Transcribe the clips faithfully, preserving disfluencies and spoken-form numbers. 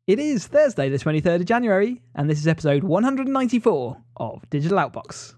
It is Thursday, the twenty-third of January, and this is episode one hundred ninety-four of Digital Outbox.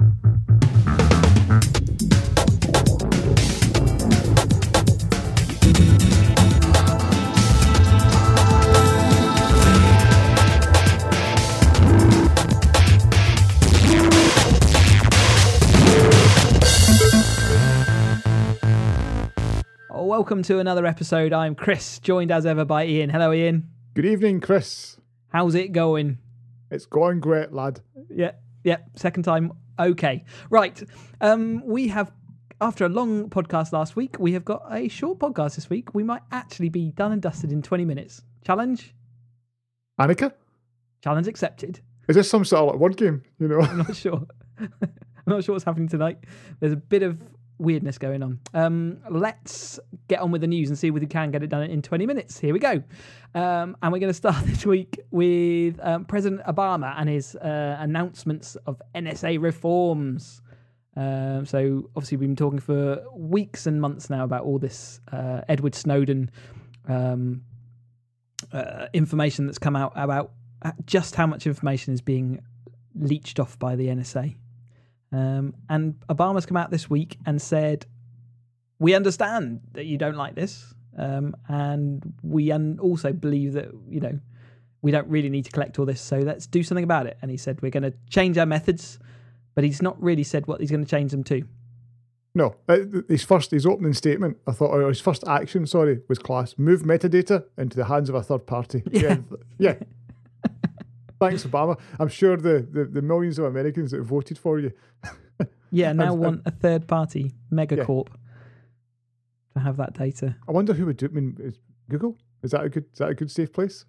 Welcome to another episode. I'm Chris, joined as ever by Ian. Hello, Ian. Good evening, Chris. How's it going? It's going great, lad. Yeah, yeah. Second time, okay. Right. Um, we have, after a long podcast last week, we have got a short podcast this week. We might actually be done and dusted in twenty minutes. Challenge? Annika? Challenge accepted. Is this some sort of like word game? You know, I'm not sure. I'm not sure what's happening tonight. There's a bit of weirdness going on. Um, let's get on with the news and see if we can get it done in twenty minutes. Here we go. Um, and we're going to start this week with um, President Obama and his uh, announcements of N S A reforms. Um, so obviously we've been talking for weeks and months now about all this uh, Edward Snowden um, uh, information that's come out about just how much information is being leached off by the N S A. Um, and Obama's come out this week and said, we understand that you don't like this. Um, and we un- also believe that, you know, we don't really need to collect all this. So let's do something about it. And he said, we're going to change our methods, but he's not really said what he's going to change them to. No, his first, his opening statement, I thought, or his first action, sorry, was class. Move metadata into the hands of a third party. Yeah. Yeah. Thanks, Obama. I'm sure the, the, the millions of Americans that voted for you. Yeah, now I'm, want I'm, a third party, Megacorp, yeah. to have that data. I wonder who would do it. I mean, is Google? Is that a good, is that a good safe place?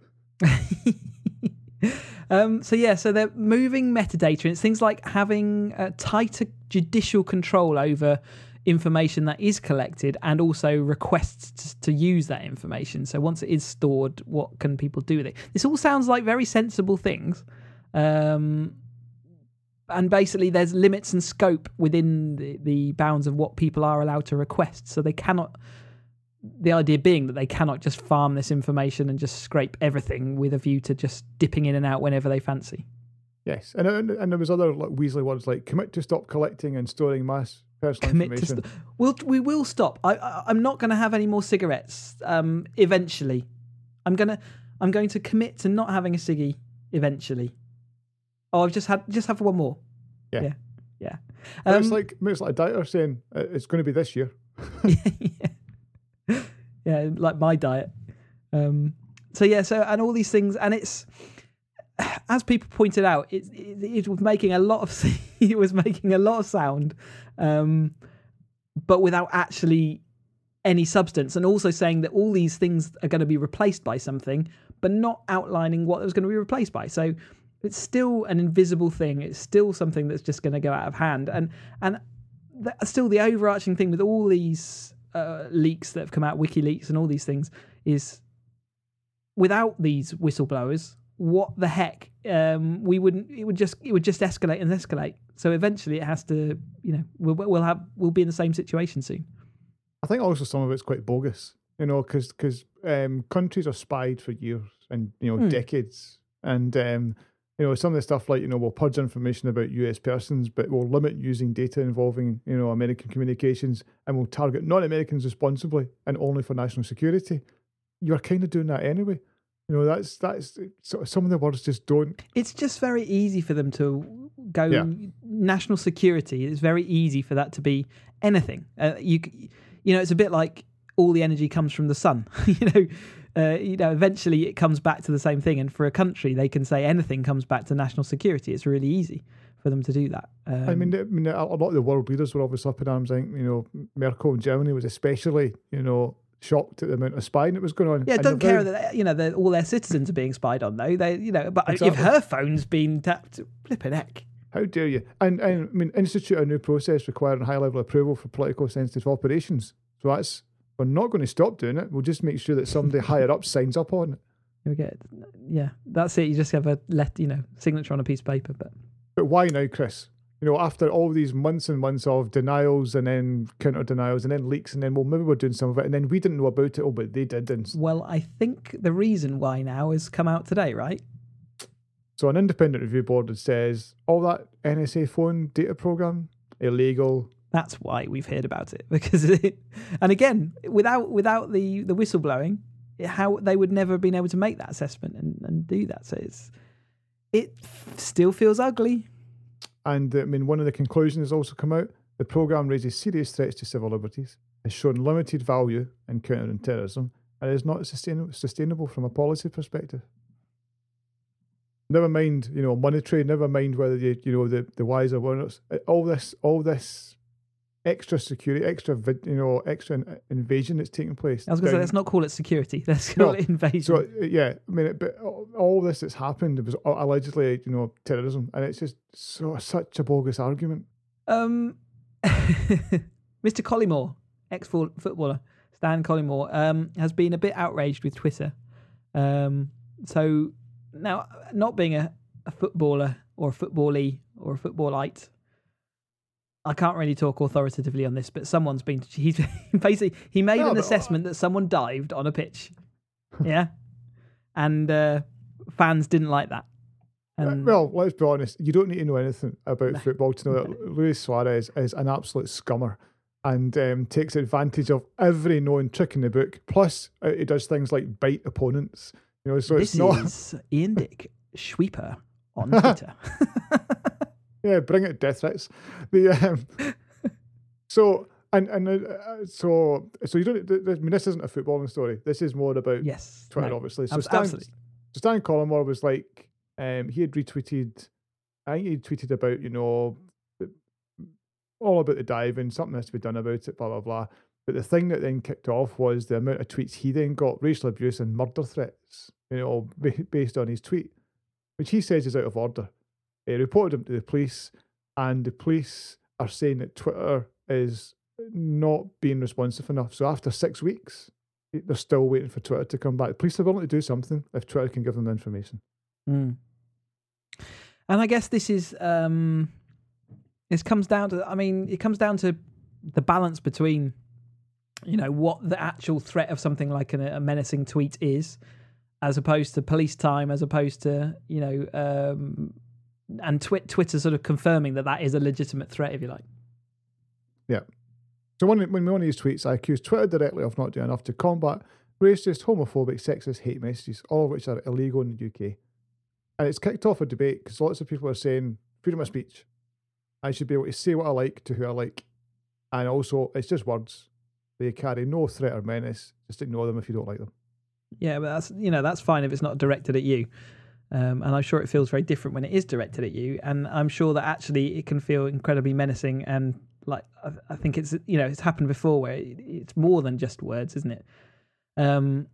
um, so yeah, so they're moving metadata, and it's things like having a tighter judicial control over information that is collected and also requests to, to use that information. So once it is stored, what can people do with it? This all sounds like very sensible things. Um, and basically there's limits and scope within the, the bounds of what people are allowed to request. So they cannot, the idea being that they cannot just farm this information and just scrape everything with a view to just dipping in and out whenever they fancy. Yes. And, and, and there was other like, Weasley words like commit to stop collecting and storing mass personal Commit information. To st- we'll, we will stop. I, I, I'm not going to have any more cigarettes. Um, eventually, I'm gonna. I'm going to commit to not having a ciggy. Eventually. Oh, I've just had just have one more. Yeah, yeah, yeah. Um, Um, it's like it's like a dieter saying uh, it's going to be this year. yeah. yeah, like my diet. Um, so yeah, so and all these things, and it's. As people pointed out, it, it, it was making a lot of it was making a lot of sound, um, but without actually any substance, and also saying that all these things are going to be replaced by something, but not outlining what it was going to be replaced by. So it's still an invisible thing. It's still something that's just going to go out of hand, and and the, still the overarching thing with all these uh, leaks that have come out, WikiLeaks, and all these things is without these whistleblowers. What the heck? Um, we wouldn't. It would just. It would just escalate and escalate. So eventually, it has to. You know, we'll, we'll have. We'll be in the same situation soon. I think also some of it's quite bogus. You know, because because um, countries are spied for years and you know mm. decades, and um, you know some of the stuff like you know we'll purge information about U S persons, but we'll limit using data involving you know American communications, and we'll target non-Americans responsibly and only for national security. You're kind of doing that anyway. You know, that's that's some of the words just don't. It's just very easy for them to go yeah. national security. It's very easy for that to be anything. Uh, you you know, it's a bit like all the energy comes from the sun. you know, uh, you know, eventually it comes back to the same thing. And for a country, they can say anything comes back to national security. It's really easy for them to do that. Um, I mean, I mean, a lot of the world leaders were obviously up in arms. I think you know, Merkel in Germany was especially you know. shocked at the amount of spying that was going on. Yeah, and don't care very... that you know all their citizens are being spied on though. They, you know, but exactly. if her phone's been tapped, flipping heck. How dare you? And, and I mean, institute a new process requiring high level approval for politically sensitive operations. So that's we're not going to stop doing it. We'll just make sure that somebody higher up signs up on it. You get, yeah, that's it. You just have a let you know signature on a piece of paper. But but why now, Chris? you know, after all these months and months of denials and then counter denials and then leaks and then, well, maybe we're doing some of it and then we didn't know about it. Oh, but they did. And Well, I think the reason why now has come out today, right? so an independent review board that says all that N S A phone data program, illegal. That's why we've heard about it, because it, and again, without without the the whistleblowing, how they would never have been able to make that assessment and, and do that. So it's it still feels ugly. And I mean, one of the conclusions has also come out. The program raises serious threats to civil liberties, has shown limited value in countering terrorism, and is not sustainable sustainable from a policy perspective. Never mind, you know, monetary. Never mind whether you, you know, the the whys or whatnots. All this, all this. Extra security, extra, you know, extra invasion that's taking place. I was going to say, let's not call it security. Let's call no. it invasion. So, yeah, I mean, but all this that's happened was allegedly, you know, terrorism. And it's just so such a bogus argument. Um, Mister Collymore, ex-footballer, Stan Collymore, um, has been a bit outraged with Twitter. Um, so, now, not being a, a footballer or a football-y or a footballite, I can't really talk authoritatively on this, but someone's been, he's basically, he made no, an assessment that someone dived on a pitch. Yeah. And uh, fans didn't like that. And well, let's be honest. You don't need to know anything about no. football to know that Luis Suarez is an absolute scummer and um, takes advantage of every known trick in the book. Plus, uh, he does things like bite opponents. You know, so this it's not... is Ian Dick Sweeper on Twitter. Yeah, bring it death threats. The um, so and and uh, so so you don't. I mean, this isn't a footballing story. This is more about yes, Twitter, no, obviously. So ab- Stan, absolutely. So Stan Collymore was like, um, he had retweeted. I think he tweeted about you know, all about the diving. Something has to be done about it. Blah blah blah. But the thing that then kicked off was the amount of tweets he then got, racial abuse and murder threats. You know, based on his tweet, which he says is out of order. He reported him to the police, and the police are saying that Twitter is not being responsive enough. So after six weeks, they're still waiting for Twitter to come back. The police are willing to do something if Twitter can give them the information. Mm. And I guess this is, um, this comes down to, I mean, it comes down to the balance between, you know, what the actual threat of something like an, a menacing tweet is, as opposed to police time, as opposed to, you know, um, and twi- Twitter sort of confirming that that is a legitimate threat, if you like. Yeah. So when, when one of these tweets, I accused Twitter directly of not doing enough to combat racist, homophobic, sexist hate messages, all of which are illegal in the U K. And it's kicked off a debate because lots of people are saying freedom of speech. I should be able to say what I like to who I like. And also, it's just words. They carry no threat or menace. Just ignore them if you don't like them. Yeah, but that's, you know, that's fine if it's not directed at you. Um, and I'm sure it feels very different when it is directed at you. And I'm sure that actually it can feel incredibly menacing. And like, I, I think it's, you know, it's happened before where it, it's more than just words, isn't it? Um,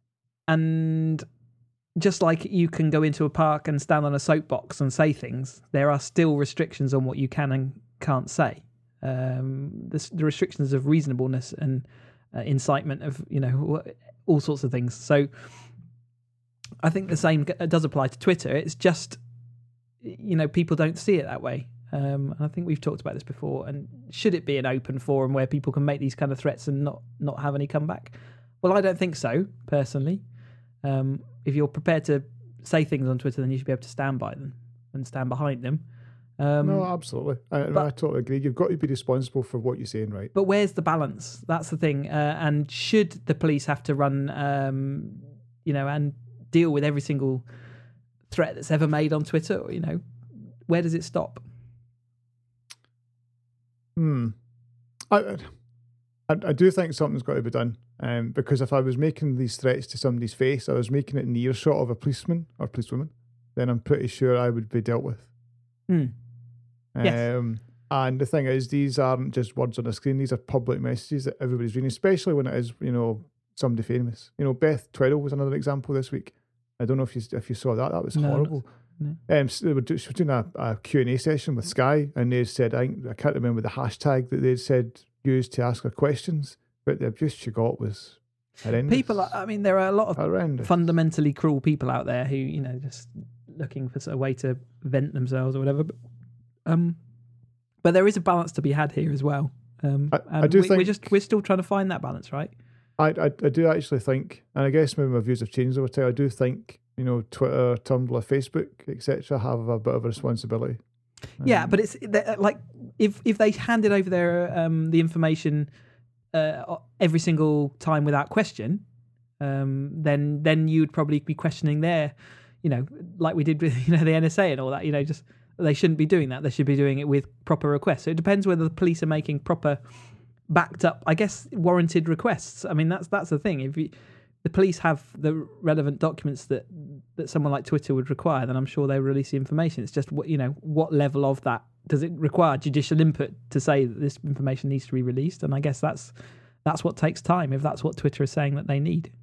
and just like you can go into a park and stand on a soapbox and say things, there are still restrictions on what you can and can't say. Um, the, the restrictions of reasonableness and uh, incitement of, you know, all sorts of things. So I think the same does apply to Twitter. It's just, you know, people don't see it that way. Um, and I think we've talked about this before. And should it be an open forum where people can make these kind of threats and not, not have any comeback? Well, I don't think so, personally. Um, if you're prepared to say things on Twitter, then you should be able to stand by them and stand behind them. Um, no, absolutely. I, but, I totally agree. You've got to be responsible for what you're saying, right? But where's the balance? That's the thing. Uh, and should the police have to run, um, you know, and deal with every single threat that's ever made on Twitter? Or, you know, where does it stop? Hmm. I, I, I do think something's got to be done. Um, because if I was making these threats to somebody's face, I was making it in the earshot of a policeman or policewoman, then I'm pretty sure I would be dealt with. Hmm. Um, yes. And the thing is, these aren't just words on a screen. These are public messages that everybody's reading, especially when it is, you know, somebody famous. You know, Beth Tweddle was another example this week. I don't know if you if you saw that. That was no, horrible. No. Um, so they were do, she was doing a, a Q and A session with Sky, and they said, I, think, I can't remember the hashtag that they said used to ask her questions, but the abuse she got was horrendous. People, are, I mean, there are a lot of horrendous. fundamentally cruel people out there who, you know, just looking for a way to vent themselves or whatever. But, um, But there is a balance to be had here as well. Um, I, and I do we, think we're just we're still trying to find that balance, right? I, I I do actually think, and I guess maybe my views have changed over time. I do think you know Twitter, Tumblr, Facebook, et cetera have a bit of a responsibility. Yeah, Um, but it's like if if they handed over their um, the information uh, every single time without question, um, then then you'd probably be questioning their, you know, like we did with you know the N S A and all that. You know, just they shouldn't be doing that. They should be doing it with proper requests. So it depends whether the police are making proper, backed up, I guess, warranted requests. I mean, that's that's the thing. If you, the police have the relevant documents that, that someone like Twitter would require, then I'm sure they release the information. It's just what you know, what level of that does it require judicial input to say that this information needs to be released? And I guess that's that's what takes time. If that's what Twitter is saying that they need.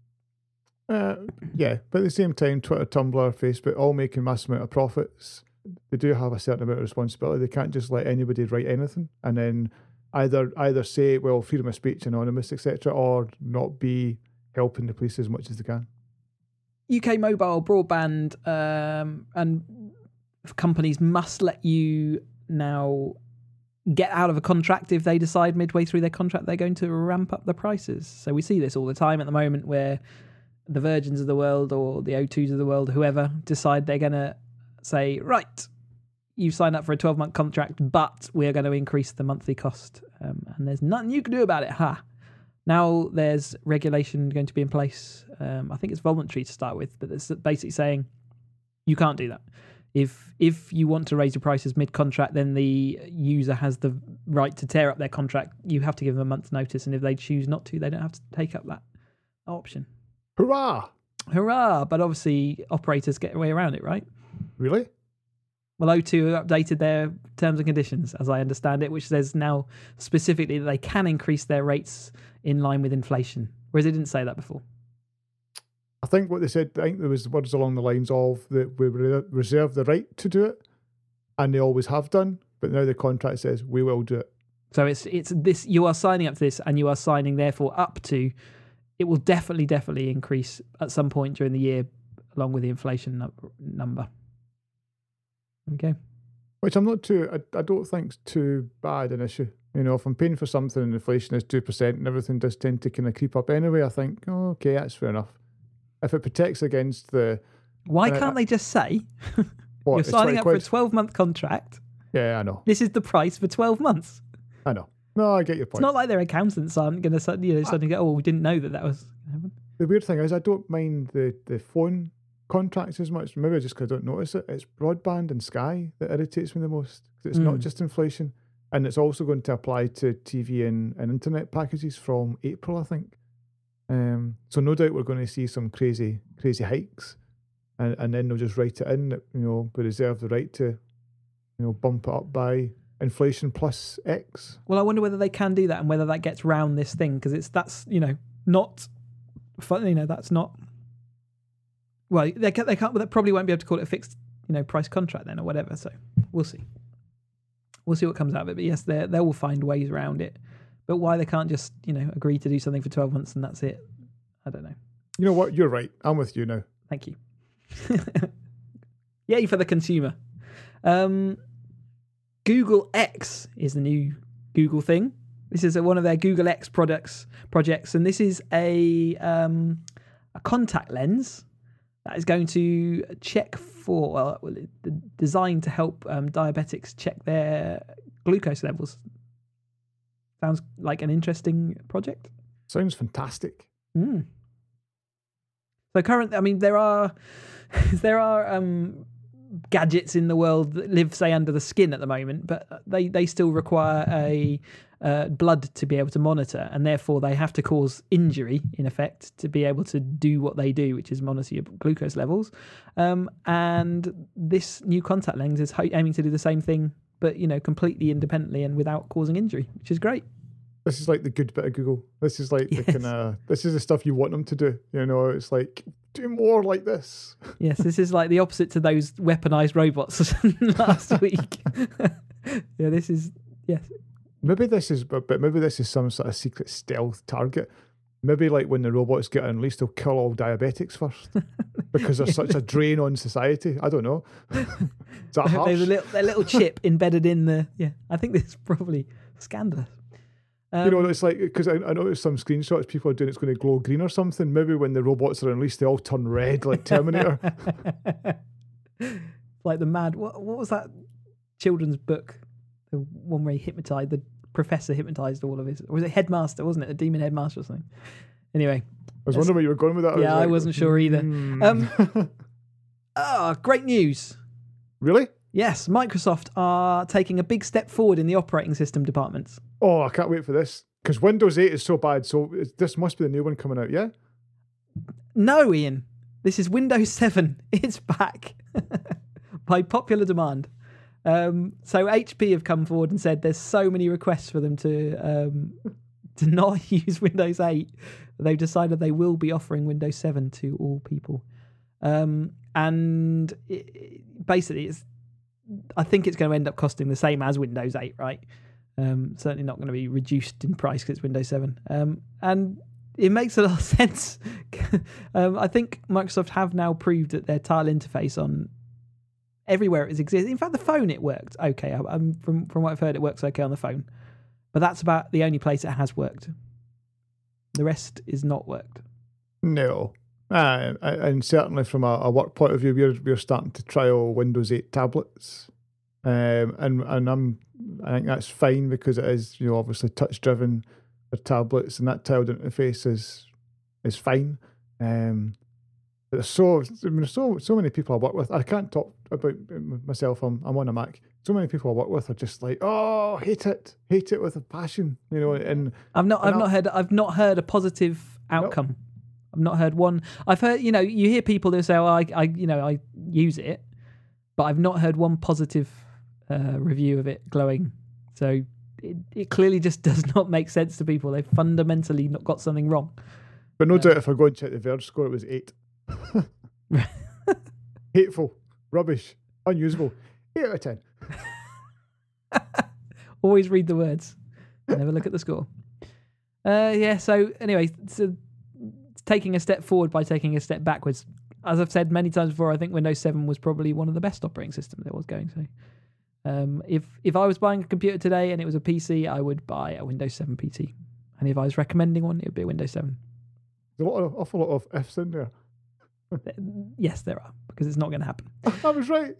Uh, yeah, but at the same time, Twitter, Tumblr, Facebook, all making massive amount of profits. They do have a certain amount of responsibility. They can't just let anybody write anything and then either either say, well, freedom of speech, anonymous, et cetera, or not be helping the police as much as they can. U K mobile broadband um, and companies must let you now get out of a contract if they decide midway through their contract they're going to ramp up the prices. So we see this all the time at the moment where the Virgins of the world or the O twos of the world, whoever, decide they're going to say, right, you've signed up for a twelve-month contract, but we're going to increase the monthly cost. Um, and there's nothing you can do about it. Ha! Now there's regulation going to be in place. Um, I think it's voluntary to start with, but it's basically saying you can't do that. If if you want to raise your prices mid-contract, then the user has the right to tear up their contract. You have to give them a month's notice, and if they choose not to, they don't have to take up that option. Hurrah! Hurrah! But obviously, operators get a way around it, right? Really? Well, O two updated their terms and conditions, as I understand it, which says now specifically that they can increase their rates in line with inflation, whereas they didn't say that before. I think what they said, I think there was words along the lines of that we re- reserve the right to do it, and they always have done, but now the contract says we will do it. So it's it's this, you are signing up to this, and you are signing therefore up to, it will definitely, definitely increase at some point during the year, along with the inflation no- number. Okay. Which I'm not too, I, I don't think's too bad an issue. You know, if I'm paying for something and inflation is two percent and everything does tend to kind of creep up anyway, I think, oh, okay, that's fair enough. If it protects against the... Why uh, can't they just say, what, you're it's signing up for a quid? twelve-month contract, Yeah, I know. this is the price for twelve months. I know. No, I get your point. It's not like their accountants aren't going to you know, suddenly go, oh, we didn't know that that was going to happen. The weird thing is I don't mind the, the phone contracts as much. Maybe just because I don't notice it. It's broadband and Sky that irritates me the most. It's Mm. not just inflation. And it's also going to apply to T V and, and internet packages from April, I think. Um, so no doubt we're going to see some crazy, crazy hikes. And, and then they'll just write it in that, you know, we reserve the right to, you know, bump it up by inflation plus X. Well, I wonder whether they can do that and whether that gets round this thing, because it's that's you know not fun. You know that's not. Well, they can't, they can't. They probably won't be able to call it a fixed you know price contract then or whatever. So we'll see. We'll see what comes out of it. But yes, they they will find ways around it. But why they can't just you know agree to do something for twelve months and that's it? I don't know. You know what? You're right. I'm with you now. Thank you. Yay for the consumer. Um, Google X is the new Google thing. This is a, one of their Google X products projects, and this is a um, a contact lens that is going to check for well, well designed to help um, diabetics check their glucose levels. Sounds like an interesting project. Sounds fantastic. Mm. So currently, I mean, there are there are um, gadgets in the world that live, say, under the skin at the moment, but they, they still require a uh, blood to be able to monitor, and therefore they have to cause injury, in effect, to be able to do what they do, which is monitor your glucose levels. Um, and this new contact lens is ho- aiming to do the same thing, but you know, completely independently and without causing injury, which is great. This is like the good bit of Google. This is like Yes. the kind of, this is the stuff you want them to do. You know, it's like, do more like this. Yes, this is like the opposite to those weaponized robots last week. Yeah, this is, yes. Maybe this is, but but maybe this is some sort of secret stealth target. Maybe like when the robots get unleashed, they'll kill all diabetics first. because they're such a drain on society. I don't know. Is that harsh? There's a little, a little chip embedded in the. Yeah, I think this is probably scandalous. Um, you know, it's like, because I, I noticed some screenshots people are doing it's going to glow green or something. Maybe when the robots are released, they all turn red like Terminator. Like the mad. What, what was that children's book? The one where he hypnotized, the professor hypnotized all of his. Or was it Headmaster, wasn't it? The demon headmaster or something. Anyway. I was wondering where you were going with that. Yeah, I, was like, I wasn't sure either. Mm. Um, oh, great news. Really? Yes, Microsoft are taking a big step forward in the operating system departments. Oh, I can't wait for this. Because Windows eight is so bad, so it's, this must be the new one coming out, yeah? No, Ian. This is Windows seven. It's back. By popular demand. Um, so H P have come forward and said there's so many requests for them to um, to not use Windows eight. They've decided they will be offering Windows seven to all people. Um, and it, it, basically, it's I think it's going to end up costing the same as Windows eight, right? Um, certainly not going to be reduced in price because it's Windows seven. Um, and it makes a lot of sense. um, I think Microsoft have now proved that their tile interface on everywhere it exists. In fact, the phone, it worked okay. I, I'm, from, from what I've heard, it works okay on the phone. But that's about the only place it has worked. The rest is not worked. No. Uh, and certainly from a, a work point of view, we're we're starting to trial Windows eight tablets, um, and and I'm I think that's fine because it is, you know, obviously touch driven for tablets, and that tiled interface is is fine. Um, but there's so I mean, there's so so many people I work with. I can't talk about myself. I'm I'm on a Mac. So many people I work with are just like, oh, hate it, hate it with a passion, you know. And I've not and I've I'll, not heard I've not heard a positive outcome. Nope. I've not heard one. I've heard, you know, you hear people that say, "Oh, I, I, you know, I use it," but I've not heard one positive uh, review of it glowing. So it, it clearly just does not make sense to people. They've fundamentally not got something wrong. But no uh, doubt, if I go and check the Verge score, it was eight. Hateful, rubbish, unusable. Eight out of ten. Always read the words. Never look at the score. Uh, yeah. So anyway, so. Taking a step forward by taking a step backwards. As I've said many times before, I think Windows seven was probably one of the best operating systems there was going. So, um, if if I was buying a computer today and it was a P C, I would buy a Windows seven P C. And if I was recommending one, it would be a Windows seven. There's a lot of, awful lot of ifs in there. Yes, there are, because it's not going to happen. I was right.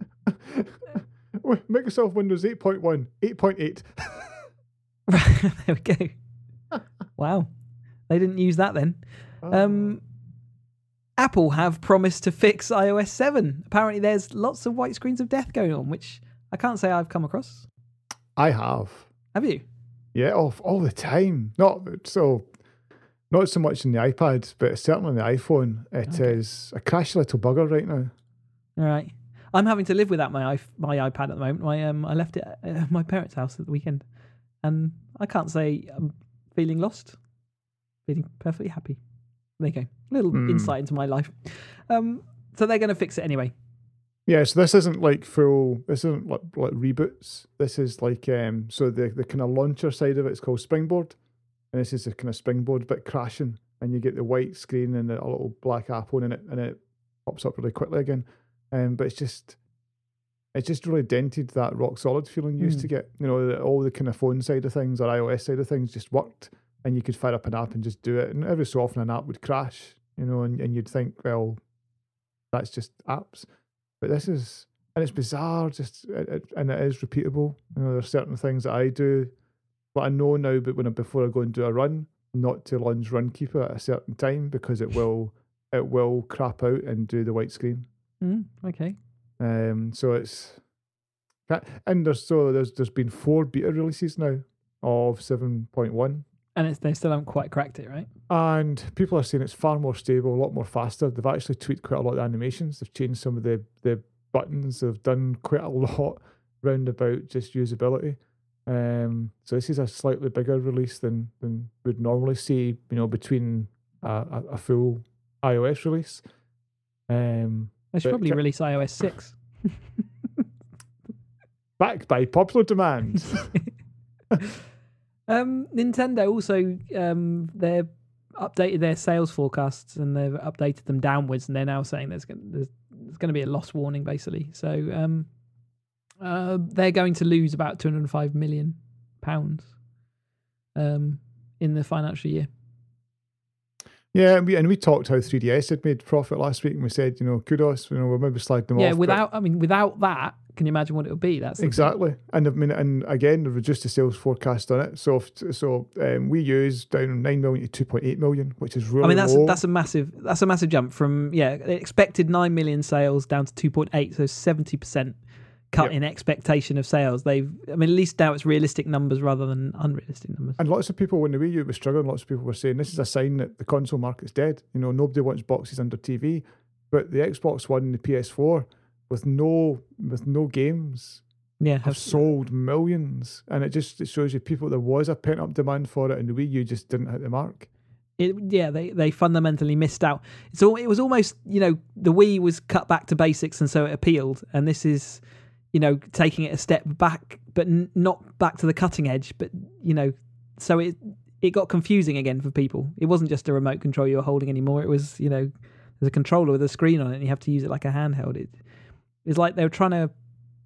Microsoft Windows eight point one, eight point eight. Right, there we go. Wow. They didn't use that then. Um, Apple have promised to fix i O S seven. Apparently there's lots of white screens of death going on, which I can't say I've come across. I have. Have you? Yeah, all, all the time. Not so not so much in the iPad, but certainly on the iPhone. It okay. is a crashy little bugger right now. All right. I'm having to live without my my iPad at the moment. My um, I left it at my parents' house at the weekend, and I can't say I'm feeling lost. Feeling perfectly happy. There you go. A little mm. insight into my life. Um, so they're going to fix it anyway. Yeah, so this isn't like full, this isn't like, like reboots. This is like, um, so the, the kind of launcher side of it is called Springboard. And this is the kind of Springboard bit crashing. And you get the white screen and a little black apple in it, and it pops up really quickly again. Um, but it's just, it's just really dented that rock solid feeling you used mm. to get. You know, all the kind of phone side of things or iOS side of things just worked. And you could fire up an app and just do it. And every so often an app would crash, you know, and, and you'd think, well, that's just apps. But this is, and it's bizarre, just, it, it, and it is repeatable. You know, there's certain things that I do, but I know now, but when I, before I go and do a run, not to lunge Runkeeper at a certain time because it will, it will crap out and do the white screen. Mm, okay. Um. So it's, and there's so there's there's been four beta releases now of seven point one. And it's, they still haven't quite cracked it, right? And people are saying it's far more stable, a lot more faster. They've actually tweaked quite a lot of the animations. They've changed some of the, the buttons. They've done quite a lot round about just usability. Um, so this is a slightly bigger release than, than we'd normally see, you know, between a, a, a full iOS release. Um, they should probably ca- release i O S six. Backed by popular demand. Um, Nintendo also, um, they're updated their sales forecasts and they've updated them downwards, and they're now saying there's going there's, there's going to be a loss warning basically. So um, uh, they're going to lose about two hundred five million pounds um, in the financial year. Yeah, and we, and we talked how three D S had made profit last week, and we said, you know, kudos, you know, we'll maybe slag them yeah, off. Yeah, without, I mean, without that, can you imagine what it would be? That's exactly. And I mean, and again, they've reduced the sales forecast on it. So, if, so um, we use down nine million to two point eight million, which is really I mean, that's low. that's a massive that's a massive jump from yeah expected nine million sales down to two point eight, so seventy percent cut yep. in expectation of sales. They've, I mean, at least now it's realistic numbers rather than unrealistic numbers. And lots of people, when the Wii U was struggling, lots of people were saying this is a sign that the console market's dead. You know, nobody wants boxes under T V. But the Xbox One and the P S four, with no with no games, yeah, have sold millions. And it just it shows you people there was a pent up demand for it, and the Wii U just didn't hit the mark. It, yeah, they, they fundamentally missed out. So it was almost, you know, the Wii was cut back to basics, and so it appealed. And this is, you know, taking it a step back, but n- not back to the cutting edge. But, you know, so it it got confusing again for people. It wasn't just a remote control you were holding anymore. It was, you know, there's a controller with a screen on it, and you have to use it like a handheld. It, it's like they were trying to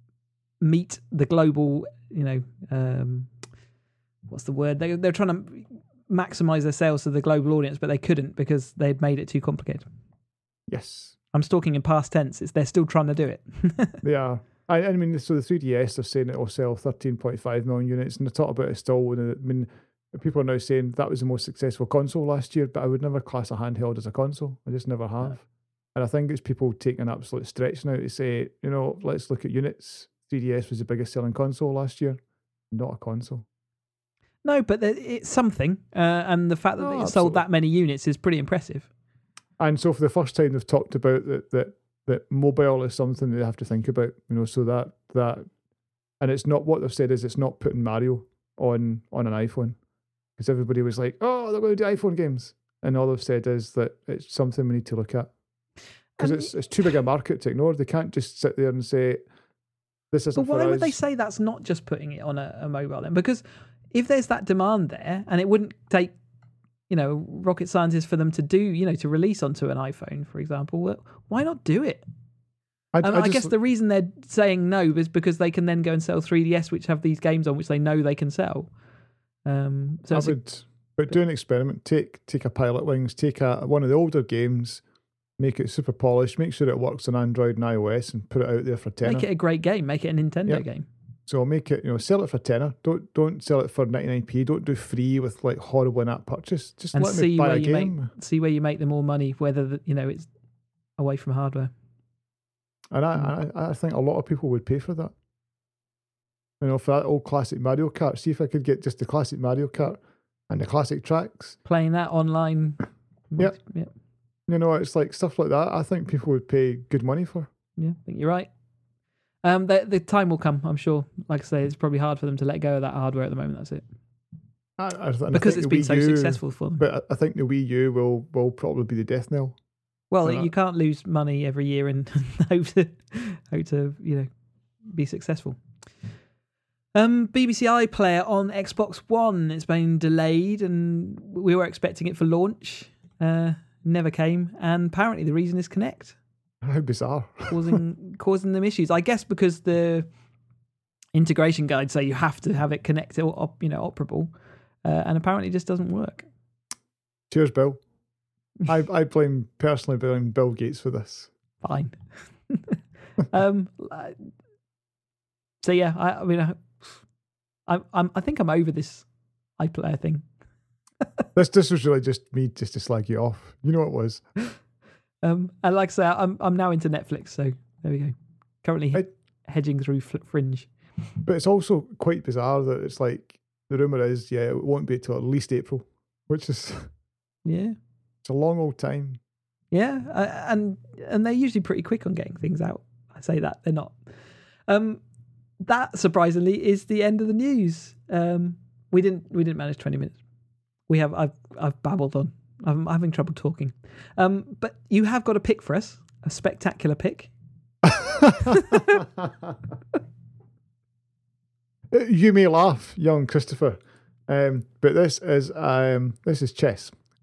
meet the global, you know, um, what's the word? They, they're trying to maximize their sales to the global audience, but they couldn't because they'd made it too complicated. Yes. I'm talking in past tense. It's they're still trying to do it. They are. I, I mean, so the three D S, they're saying it will sell thirteen point five million units, and the talk about it still. I mean, people are now saying that was the most successful console last year, but I would never class a handheld as a console. I just never have. No. And I think it's people taking an absolute stretch now to say, you know, let's look at units. three D S was the biggest selling console last year, not a console. No, but it's something, uh, and the fact that oh, it absolutely. sold that many units is pretty impressive. And so, for the first time, they've talked about that that that mobile is something they have to think about. You know, so that that, and it's not what they've said is it's not putting Mario on on an iPhone, because everybody was like, oh, they're going to do iPhone games, and all they've said is that it's something we need to look at because it's it's too big a market to ignore. They can't just sit there and say this isn't. But why for would us. they say that's not just putting it on a, a mobile then? Because if there's that demand there, and it wouldn't take, you know, rocket scientists for them to do, you know, to release onto an iPhone, for example, well, why not do it? I, I, I, I just, guess the reason they're saying no is because they can then go and sell three D S, which have these games on which they know they can sell. Um, so I would, a, but do an experiment. Take take a Pilot Wings, take a one of the older games, make it super polished, make sure it works on Android and iOS, and put it out there for tenner. Make it a great game. Make it a Nintendo yep. game. So make it, you know, sell it for tenner. Don't don't sell it for ninety-nine p. Don't do free with like horrible in-app purchase. Just and let see me buy where a you game. Make, see where you make the more money, whether the, you know it's away from hardware. And I, I I think a lot of people would pay for that. You know, for that old classic Mario Kart. See if I could get just the classic Mario Kart and the classic tracks. Playing that online. Yep. Yep. You know, it's like stuff like that. I think people would pay good money for. Yeah, I think you're right. Um, the, the time will come, I'm sure. Like I say, it's probably hard for them to let go of that hardware at the moment. That's it. I, I th- because it's been Wii so U, successful for them. But I think the Wii U will will probably be the death knell. Well, you that. can't lose money every year and hope to hope to you know be successful. Um, B B C iPlayer on Xbox One. It's been delayed, and we were expecting it for launch. Uh, never came, and apparently the reason is Kinect. How bizarre. causing causing them issues. I guess because the integration guides say you have to have it connected or op, you know operable, uh, and apparently it just doesn't work. Cheers, Bill. I I blame personally blame Bill Gates for this. Fine. um. So yeah, I, I mean, I, I I'm I think I'm over this iPlayer thing. this this was really just me just to slag you off. You know what it was. Um, and like I say, I'm I'm now into Netflix, so there we go. Currently I, hedging through Fringe. But it's also quite bizarre that it's like the rumor is, yeah, it won't be till at least April, which is yeah, it's a long old time. Yeah, uh, and and they're usually pretty quick on getting things out. I say that they're not. Um, that surprisingly is the end of the news. Um, we didn't we didn't manage twenty minutes. We have I've I've babbled on. I'm having trouble talking. Um, but you have got a pick for us, a spectacular pick. You may laugh, young Christopher, um, but this is um, this is chess.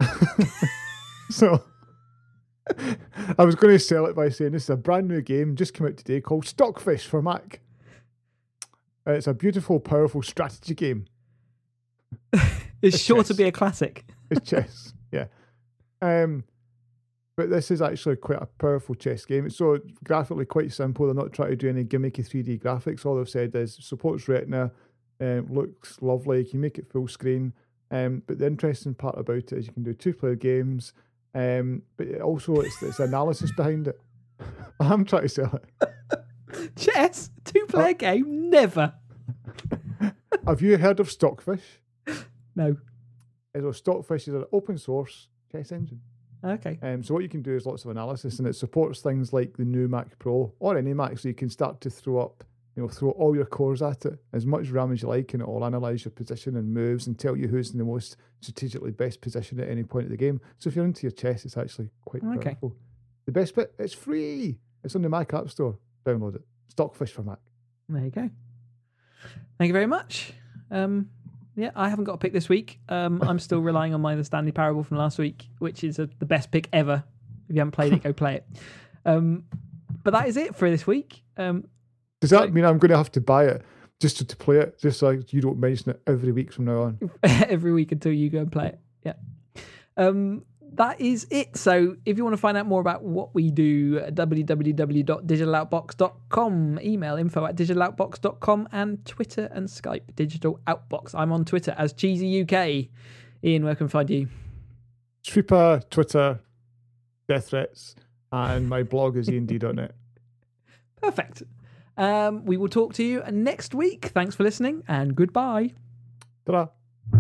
So I was going to sell it by saying this is a brand new game just came out today called Stockfish for Mac. Uh, It's a beautiful, powerful strategy game. It's, It's sure to chess. be a classic. It's chess, yeah. Um, but this is actually quite a powerful chess game. It's so graphically quite simple. They're not trying to do any gimmicky three D graphics. All they've said is supports Retina, um, looks lovely. You can make it full screen. Um, but the interesting part about it is you can do two-player games. Um, but it also it's it's analysis behind it. I'm trying to sell it. Chess? Two-player Oh. game? Never. Have you heard of Stockfish? No. So Stockfish is an open source chess engine. Okay. Um, so what you can do is lots of analysis, and it supports things like the new Mac Pro or any Mac, so you can start to throw up, you know, throw all your cores at it, as much RAM as you like, and it will analyze your position and moves and tell you who's in the most strategically best position at any point of the game. So if you're into your chess, it's actually quite Okay. powerful. The best bit, it's free. It's on the Mac App Store. Download it. Stockfish for Mac. There you go. Thank you very much. Um, yeah, I haven't got a pick this week. Um, I'm still relying on my The Stanley Parable from last week, which is a, the best pick ever. If you haven't played it, go play it. Um, but that is it for this week. Um, Does that Right. mean I'm going to have to buy it just to, to play it, just so you don't mention it every week from now on? every week until you go and play it. Yeah. Um, that is it. So if you want to find out more about what we do, w w w dot digital outbox dot com, email info at digital outbox dot com, and Twitter and Skype, Digital Outbox. I'm on Twitter as Cheesy U K. Ian, where can we find you? Sweeper, Twitter, death threats, and my blog is ian d dot net. Perfect. Um, we will talk to you next week. Thanks for listening, and goodbye. Ta-da.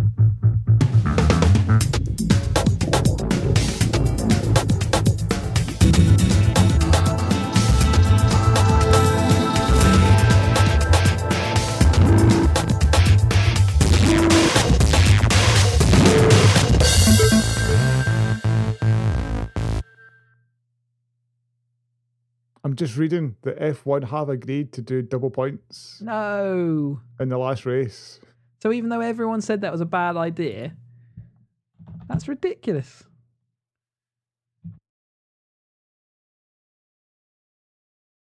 I'm just reading that F one have agreed to do double points No. in the last race. So even though everyone said that was a bad idea, that's ridiculous.